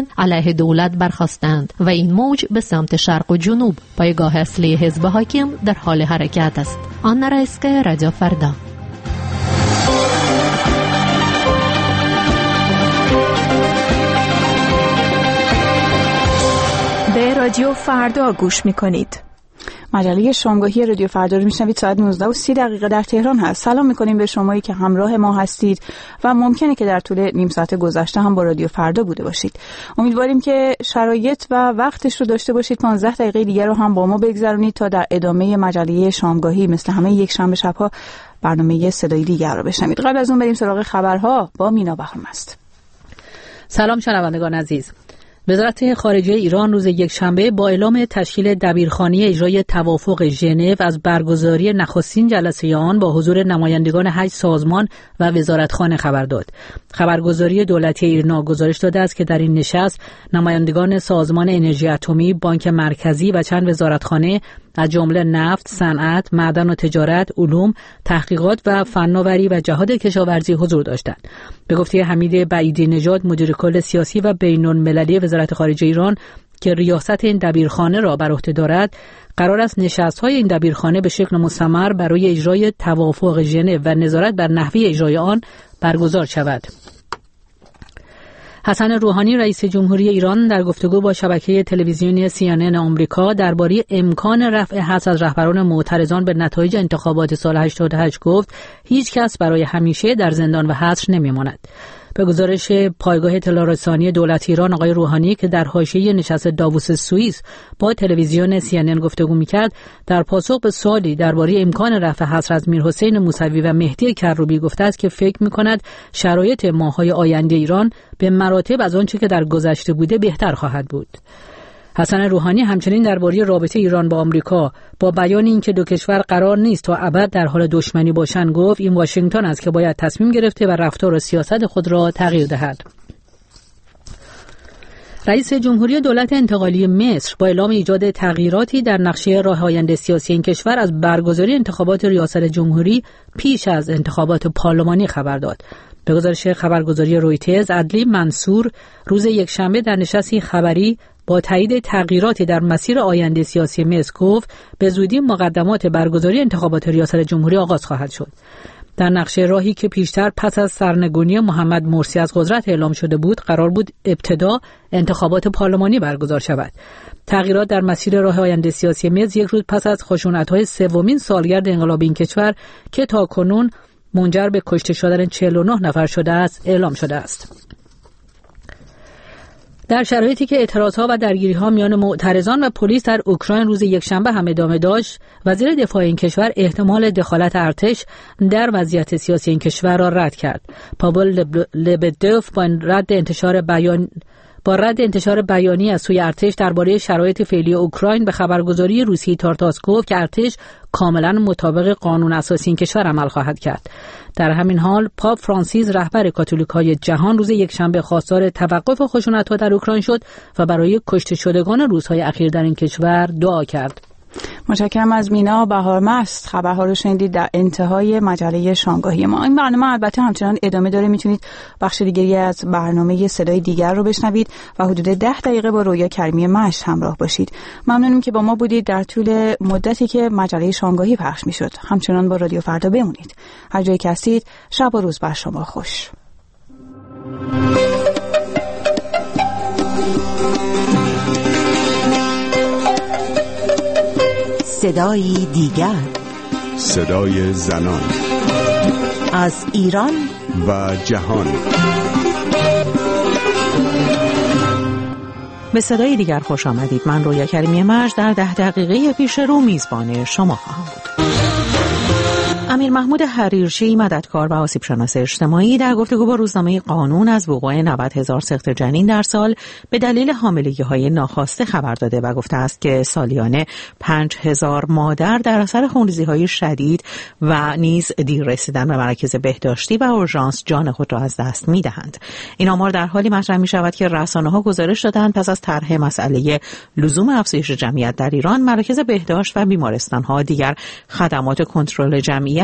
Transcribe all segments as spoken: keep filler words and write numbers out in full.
یمن علیه دولت برخاستند و این موج به سمت شرق و جنوب پایگاه اصلی حزب حاکم در حال حرکت است. آن رئیس که رادیو فردا. به رادیو فردا گوش میکنید. مجله شامگاهی رادیو فردا رو میشنوید. ساعت نوزده و سی دقیقه در تهران هست. سلام میکنیم به شمایی که همراه ما هستید و ممکنه که در طول نیم ساعت گذشته هم با رادیو فردا بوده باشید. امیدواریم که شرایط و وقتش رو داشته باشید. پانزده دقیقه دیگر رو هم با ما بگذرونید تا در ادامه مجله شامگاهی مثل همه یک شنبه شب‌ها برنامه صدای دیگر رو بشنوید. قبل از اون بریم سراغ خبرها با مینا بهرامست. سلام شنوندگان عزیز. وزارت خارجه ایران روز یکشنبه با اعلام تشکیل دبیرخانه اجرای توافق ژنو از برگزاری نخستین جلسه آن با حضور نمایندگان هشت سازمان و وزارتخانه خبر داد. خبرگزاری دولتی ایرنا گزارش داده است که در این نشست نمایندگان سازمان انرژی اتمی، بانک مرکزی و چند وزارتخانه از جمله نفت، صنعت، معدن و تجارت، علوم، تحقیقات و فناوری و جهاد کشاورزی حضور داشتند. به گفته حمید بعیدی نژاد مدیر کل سیاسی و بین‌المللی وزارت خارجه ایران که ریاست این دبیرخانه را بر عهده دارد، قرار است نشست‌های این دبیرخانه به شکل مستمر برای اجرای توافق ژنو و نظارت بر نحوه اجرای آن برگزار شود. حسن روحانی رئیس جمهوری ایران در گفتگو با شبکه تلویزیونی سی ان ان آمریکا درباره امکان رفع حبس از رهبران معترضان به نتایج انتخابات سال هشتاد و هشت گفت هیچ کس برای همیشه در زندان و حصر نمی‌ماند. به گزارش پایگاه اطلاع رسانی دولت ایران، آقای روحانی که در حاشیه نشست داووس سوئیس با تلویزیون سی ان ان گفتگو می‌کرد، در پاسخ به سوالی درباره امکان رفع حصر از میرحسین موسوی و مهدی کروبی گفته است که فکر می‌کند شرایط ماه‌های آینده ایران به مراتب از آنچه که در گذشته بوده بهتر خواهد بود. حسن روحانی همچنین درباره رابطه ایران با آمریکا با بیان اینکه دو کشور قرار نیست تا ابد در حال دشمنی باشند گفت این واشنگتن است که باید تصمیم گرفته و رفتار و سیاست خود را تغییر دهد. رئیس جمهوری دولت انتقالی مصر با اعلام ایجاد تغییراتی در نقشه راه آینده سیاسی این کشور از برگزاری انتخابات ریاست جمهوری پیش از انتخابات پارلمانی خبر داد. به گزارش خبرگزاری رویترز، عدلی منصور روز یکشنبه در نشستی خبری با تایید تغییراتی در مسیر آینده سیاسی مصر گفت به زودی مقدمات برگزاری انتخابات ریاست جمهوری آغاز خواهد شد. در نقشه راهی که پیشتر پس از سرنگونی محمد مرسی از قدرت اعلام شده بود، قرار بود ابتدا انتخابات پارلمانی برگزار شود. تغییرات در مسیر راه آینده سیاسی مصر یک روز پس از خشونت‌های سومین سالگرد انقلاب این کشور که تاکنون منجر به کشته شدن چهل و نه نفر شده است اعلام شده است. در شرایطی که اعتراضها و درگیری‌ها میان معترضان و پلیس در اوکراین روز یکشنبه هم ادامه داشت، وزیر دفاع این کشور احتمال دخالت ارتش در وضعیت سیاسی این کشور را رد کرد. پاول لبدوف با رد انتشار بیان با رد انتشار بیانی از سوی ارتش درباره شرایط فعلی اوکراین به خبرگزاری روسی تارتاس گفت که ارتش کاملا مطابق قانون اساسی این کشور عمل خواهد کرد. در همین حال پاپ فرانسیس رهبر کاتولیک‌های جهان روز یکشنبه خواستار توقف خشونت‌ها در اوکراین شد و برای کشته شدگان روزهای اخیر در این کشور دعا کرد. متشکرم از مینا بهرامست. خبرها رو شنیدید در انتهای مجله شامگاهی ما. این برنامه البته همچنان ادامه داره، میتونید بخش دیگری از برنامه صدای دیگر رو بشنوید و حدود ده دقیقه با رویا کریمی مشت همراه باشید. ممنونم که با ما بودید در طول مدتی که مجله شامگاهی پخش میشد. همچنان با رادیو فردا بمونید. هر جایی که هستید شب و روز بر شما خوش. صدای دیگر، صدای زنان از ایران و جهان. به صدای دیگر خوش آمدید. من رویا کریمی مرج در ده دقیقه پیش رو میزبان شما خواهم بود. امیر محمود حریرچی، مددکار و آسیب شناس اجتماعی، در گفتگو با روزنامه قانون از وقوع نود هزار سقط جنین در سال به دلیل حاملگی‌های ناخواسته خبر داده و گفته است که سالیانه پنج هزار مادر در اثر خونریزی‌های شدید و نیز دیر رسیدن به مراکز بهداشتی و اورژانس جان خود را از دست می‌دهند. این آمار در حالی مطرح می‌شود که رسانه‌ها گزارش دادند پس از طرح مسئله لزوم افزایش جمعیت در ایران، مراکز بهداشت و بیمارستان‌ها دیگر خدمات کنترل جمعیت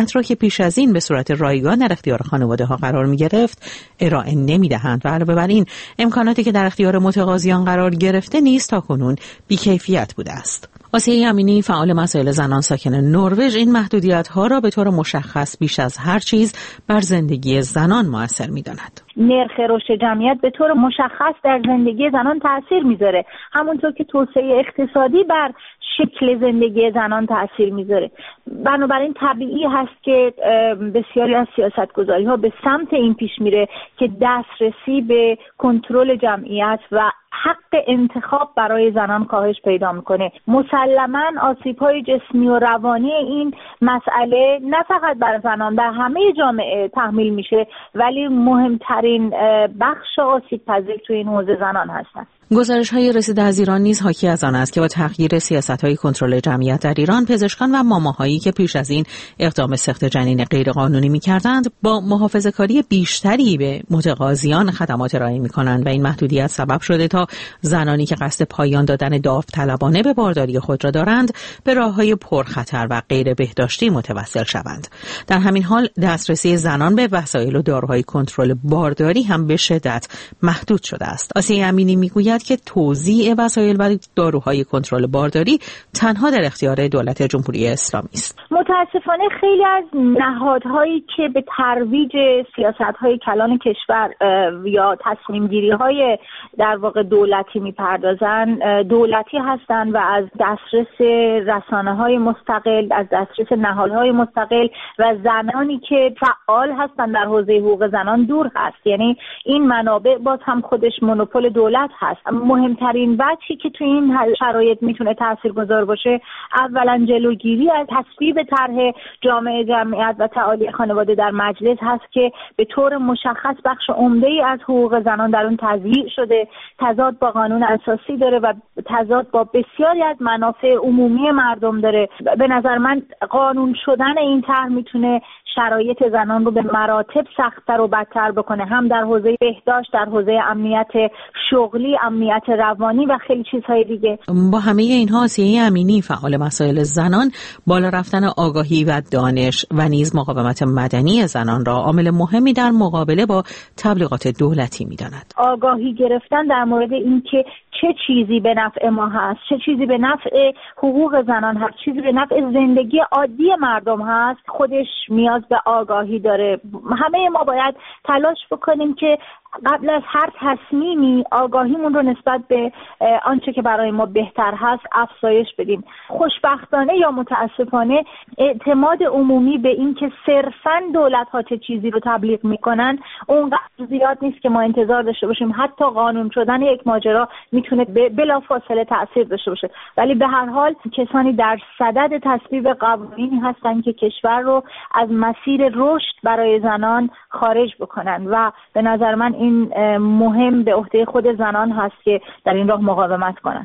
اینترنت را که پیش از این به صورت رایگان در اختیار خانواده ها قرار می گرفت ارائه نمی دهند و علاوه بر این امکاناتی که در اختیار متقاضیان قرار گرفته نیز تاکنون بی‌کیفیت بوده است. آسیه امینی، فعال مسائل زنان ساکن نروژ، این محدودیت‌ها را به طور مشخص بیش از هر چیز بر زندگی زنان مؤثر می‌داند. نرخ رشد جمعیت به طور مشخص در زندگی زنان تأثیر می‌ذاره، همونطور که توسعه اقتصادی بر شکل زندگی زنان تأثیر می‌ذاره. بنابراین طبیعی هست که بسیاری از سیاست‌گذاری‌ها به سمت این پیش میره که دسترسی به کنترل جمعیت و حق انتخاب برای زنان کاهش پیدا میکنه. مسلماً آسیب‌های جسمی و روانی این مسئله نه فقط بر زنان، در همه جامعه تحمیل میشه، ولی مهمترین بخش آسیب پذیر توی این حوزه زنان هستند. گزارش‌های رسیده از ایران نیز حاکی از آن است که با تغییر سیاست‌های کنترل جمعیت در ایران، پزشکان و ماماهایی که پیش از این اقدام سخت جنین غیرقانونی می‌کردند، با محافظه‌کاری بیشتری به متقاضیان خدمات ارائه می‌کنند و این محدودیت سبب شده تا زنانی که قصد پایان دادن داوطلبانه به بارداری خود را دارند، به راه‌های پرخطر و غیر بهداشتی متوسل شوند. در همین حال دسترسی زنان به وسایل و داروهای کنترل بارداری هم به شدت محدود شده است. آسیه امینی می‌گوید که توزیع وسایل و داروهای کنترل بارداری تنها در اختیار دولت جمهوری اسلامی است. متاسفانه خیلی از نهادهایی که به ترویج سیاست‌های کلان کشور یا تصمیم‌گیری‌های در واقع دولتی می‌پردازند، دولتی هستند و از دسترس رسانه‌های مستقل، از دسترس نهادهای مستقل و زنانی که فعال هستند در حوزه حقوق زنان دور هست. یعنی این منابع باز هم خودش مونوپول دولت هست. مهمترین بچی که توی این شرایط میتونه تاثیرگذار باشه، اولا جلوگیری از تصویب طرح جامعه جمعیت و تعالی خانواده در مجلس هست که به طور مشخص بخش عمده‌ای از حقوق زنان در اون تضییع شده، تضاد با قانون اساسی داره و تضاد با بسیاری از منافع عمومی مردم داره. به نظر من قانون شدن این طرح میتونه شرایط زنان رو به مراتب سخت‌تر و بدتر بکنه، هم در حوزه بهداشت، در حوزه امنیت شغلی، امنیت روانی و خیلی چیزهای دیگه. با همه اینها آسیه امینی، فعال مسائل زنان، بالا رفتن آگاهی و دانش و نیز مقاومت مدنی زنان را عامل مهمی در مقابله با تبلیغات دولتی می‌داند. آگاهی گرفتن در مورد اینکه چه چیزی به نفع ما هست، چه چیزی به نفع حقوق زنان هست، چیزی به نفع زندگی عادی مردم هست، خودش نیاز به آگاهی داره. همه ما باید تلاش بکنیم که قبل از هر تصمیمی آگاهیمون رو نسبت به آنچه که برای ما بهتر هست افزایش بدیم. خوشبختانه یا متاسفانه اعتماد عمومی به این که صرفاً دولت‌ها چه چیزی رو تبلیغ میکنن اونقدر زیاد نیست که ما انتظار داشته باشیم حتی قانون شدن یک ماجرا میتونه بلافاصله تأثیر داشته باشه. ولی به هر حال کسانی در صدد تصویب قوانینی هستن که کشور رو از مسیر رشد برای زنان خارج بکنن و به نظر من این مهم به عهده خود زنان هست که در این راه مقاومت کنن.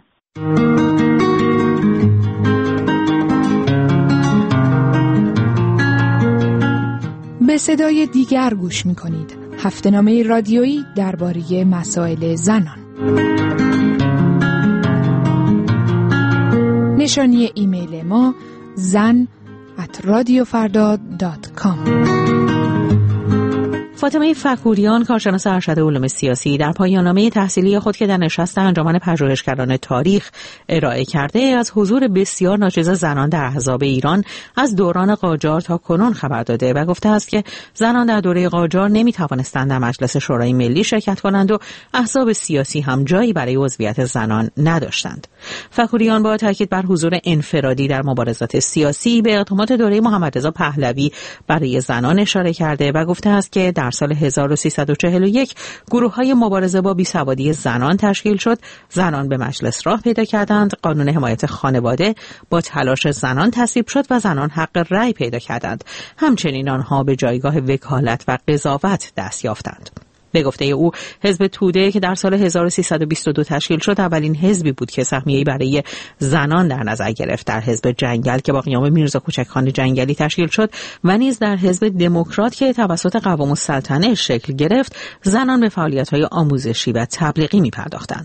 به صدای دیگر گوش می‌کنید. هفته‌نامه رادیویی درباره مسائل زنان. نشانی ایمیل ما زن ات رادیو فردا دات کام. فاطمه فکوریان، کارشناس ارشد علوم سیاسی، در پایان‌نامه تحصیلی خود که در نشست انجمن پژوهشگران تاریخ ارائه کرده از حضور بسیار ناچیز زنان در احزاب ایران از دوران قاجار تا کنون خبر داده و گفته است که زنان در دوره قاجار نمی‌توانستند در مجلس شورای ملی شرکت کنند و احزاب سیاسی هم جایی برای عضویت زنان نداشتند. فکوریان با تاکید بر حضور انفرادی در مبارزات سیاسی به اقدامات دوره محمدرضا پهلوی برای زنان اشاره کرده و گفته است که در سال هزار و سیصد و چهل و یک گروه‌های مبارزه با بیسوادی زنان تشکیل شد، زنان به مجلس راه پیدا کردند، قانون حمایت خانواده با تلاش زنان تصویب شد و زنان حق رأی پیدا کردند. همچنین آنها به جایگاه وکالت و قضاوت دست یافتند. به گفته او، حزب توده که در سال هزار و سیصد و بیست و دو تشکیل شد اولین حزبی بود که سهمیه‌ای برای زنان در نظر گرفت. در حزب جنگل که با قیام میرزا کوچکخان جنگلی تشکیل شد و نیز در حزب دموکرات که توسط قوام السلطنه شکل گرفت، زنان به فعالیت‌های آموزشی و تبلیغی می‌پرداختند.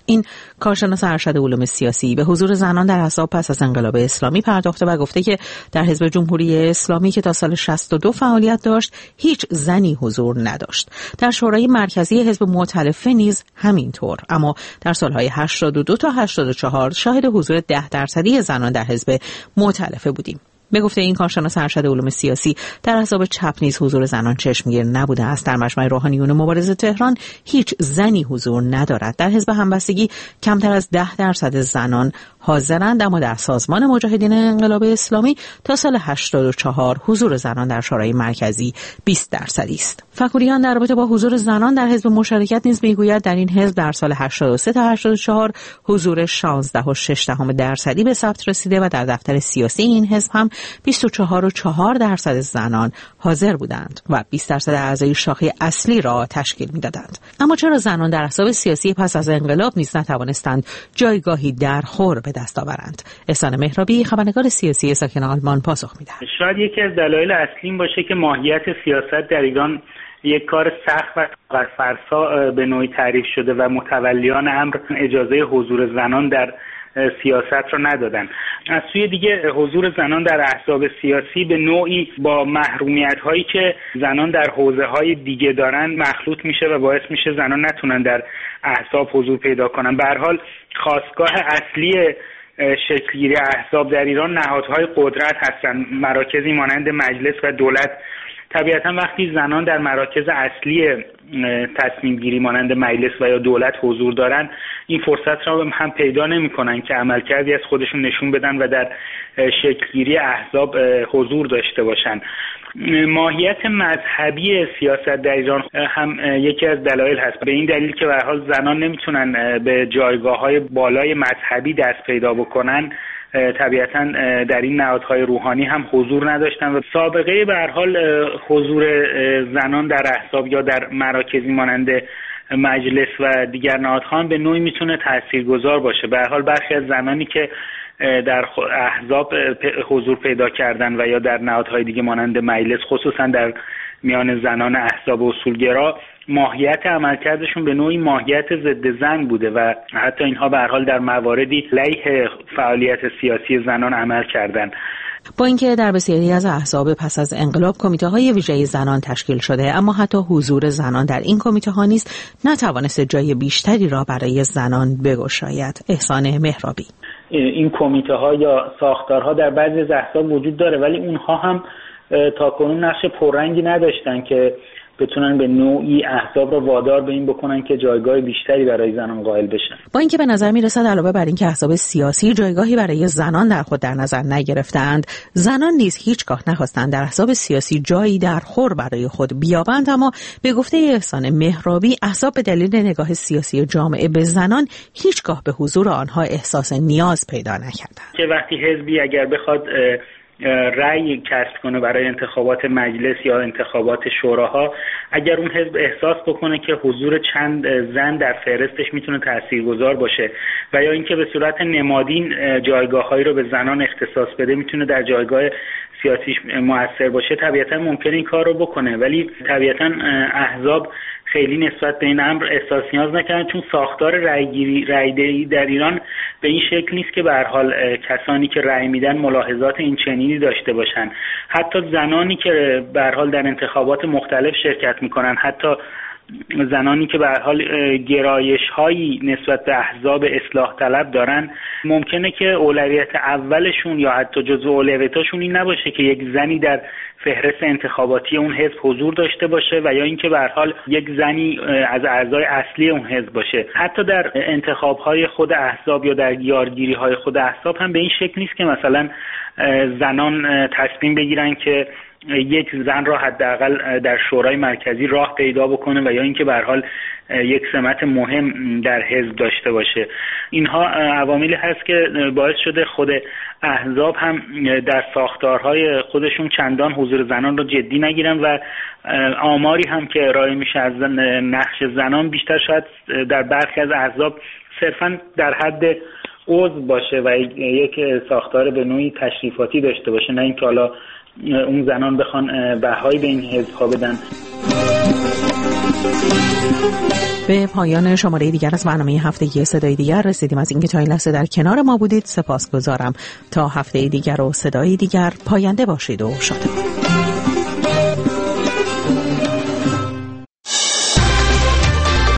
این کارشناس ارشد علوم سیاسی به حضور زنان در احزاب پس از انقلاب اسلامی پرداخته و گفته که در حزب جمهوری اسلامی که تا سال شصت و دو فعالیت داشت هیچ زنی حضور نداشت. در شورای مرکزی حزب مؤتلفه نیز همینطور، اما در سالهای هشتاد و دو تا هشتاد و چهار شاهد حضور ده درصدی زنان در حزب مؤتلفه بودیم. به گفته این کارشناس ارشد علوم سیاسی در احزاب چپ نیز حضور زنان چشمگیر نبوده است. در مجمع روحانیون مبارزه تهران هیچ زنی حضور ندارد. در حزب همبستگی کمتر از ده درصد زنان حاضرند، اما در سازمان مجاهدین انقلاب اسلامی تا سال هشتاد و چهار حضور زنان در شورای مرکزی بیست درصدی است. فکوریان در رابطه با حضور زنان در حزب مشارکت نیز میگوید در این حزب در سال هشتاد و سه تا هشتاد و چهار حضور شانزده و شش دهم درصدی به ثبت رسیده و در دفتر سیاسی این حزب هم بیست و چهار و چهار درصد زنان حاضر بودند و بیست درصد اعضای شاخه اصلی را تشکیل میدادند. اما چرا زنان در احزاب سیاسی پس از انقلاب نیز نتوانستند جایگاهی درخور به دست آورند؟ احسان مهرابی، خبرنگار سیاسی ساکن آلمان، پاسخ می‌دهد. شاید یکی از دلایل اصلی این باشه که ماهیت سیاست در ایران یک کار سخت و فرسا به نوعی تعریف شده و متولیان امر اجازه حضور زنان در سیاست رو ندادن. از سوی دیگه حضور زنان در احزاب سیاسی به نوعی با محرومیت هایی که زنان در حوزه های دیگه دارن مخلوط میشه و باعث میشه زنان نتونن در احزاب حضور پیدا کنن. به هر حال خاستگاه اصلی شکلگیری احزاب در ایران نهادهای قدرت هستن، مراکزی مانند مجلس و دولت. طبیعتا وقتی زنان در مراکز اصلی تصمیم گیری مانند مجلس و یا دولت حضور دارن، این فرصت را هم پیدا نمی کنن که عملکردی از خودشون نشون بدن و در شکلگیری احزاب حضور داشته باشن. ماهیت مذهبی سیاست در ایران هم یکی از دلایل هست، به این دلیل که به هر حال زنان نمیتونن به جایگاه‌های بالای مذهبی دست پیدا بکنن، طبیعتا در این نهادهای روحانی هم حضور نداشتن و سابقه به هر حال حضور زنان در احزاب یا در مراکزی مانند مجلس و دیگر نهادها به نوعی میتونه تاثیرگذار باشه. به هر حال برخی از زنانی که در احزاب حضور پیدا کردن و یا در نهادهای دیگه مانند مجلس، خصوصا در میان زنان احزاب اصولگرا، ماهیت عملکردشون به نوعی ماهیت ضد زن بوده و حتی اینها به هر حال در مواردی علیه فعالیت سیاسی زنان عمل کردند. با اینکه در بسیاری از احزاب پس از انقلاب کمیته‌های ویژه زنان تشکیل شده، اما حتی حضور زنان در این کمیته‌ها نیز نتوانسته جای بیشتری را برای زنان بگشاید. احسان مهرابی: این کمیته‌ها یا ساختارها در بعضی از احزاب وجود داره، ولی اونها هم تاکنون نقش پررنگی نداشتن که بتونن به نوعی احزاب را وادار به این بکنن که جایگاه بیشتری برای زنان قائل بشن. با اینکه به نظر میرسد علاوه بر اینکه احزاب سیاسی جایگاهی برای زنان در خود در نظر نگرفتند، زنان نیز هیچگاه نخواستند در احزاب سیاسی جایی در خور برای خود بیابند. اما به گفته احسان مهرابی، احزاب به دلیل نگاه سیاسی جامعه به زنان هیچگاه به حضور آنها احساس نیاز پیدا نکردند. که وقتی حزبی اگر بخواد رأی کسب کنه برای انتخابات مجلس یا انتخابات شوراها، اگر اون حزب احساس بکنه که حضور چند زن در فهرستش میتونه تاثیرگذار باشه و یا اینکه به صورت نمادین جایگاه‌هایی رو به زنان اختصاص بده، میتونه در جایگاه سیاسیش موثر باشه، طبیعتا ممکنه این کار رو بکنه. ولی طبیعتا احزاب خیلی نسبت به این امر احساس نیاز نکردن، چون ساختار رأیگیری رأیدهی در ایران به این شکل نیست که به هر حال کسانی که رأی میدن ملاحظات این چنینی داشته باشن. حتی زنانی که به هر حال در انتخابات مختلف شرکت میکنن، حتی زنانی که به هر حال گرایش‌هایی نسبت به احزاب اصلاح طلب دارن، ممکنه که اولویت اولشون یا حتی جزو اولویتاشون این نباشه که یک زنی در فهرست انتخاباتی اون حزب حضور داشته باشه و یا اینکه به هر حال یک زنی از اعضای اصلی اون حزب باشه. حتی در انتخاب‌های خود احزاب یا در یارگیری‌های خود احزاب هم به این شکل نیست که مثلا زنان تصمیم بگیرن که یک زن را حداقل در شورای مرکزی راه پیدا بکنه و یا اینکه به هر حال یک سمت مهم در حزب داشته باشه. اینها عواملی هست که باعث شده خود احزاب هم در ساختارهای خودشون چندان حضور زنان رو جدی نگیرن و آماری هم که ارائه میشه از نقش زنان بیشتر شاید در برخی از احزاب صرفا در حد عضو باشه و یک ساختار به نوعی تشریفاتی داشته باشه، نه اینکه حالا اون زنان بخوان بهایی به این حزب‌ها بدن. به پایان شماره دیگر از برنامه هفتگی صدای دیگر رسیدیم. از اینکه تا این لحظه در کنار ما بودید سپاسگزارم. تا هفته دیگر و صدای دیگر، پاینده باشید و شاد باشید.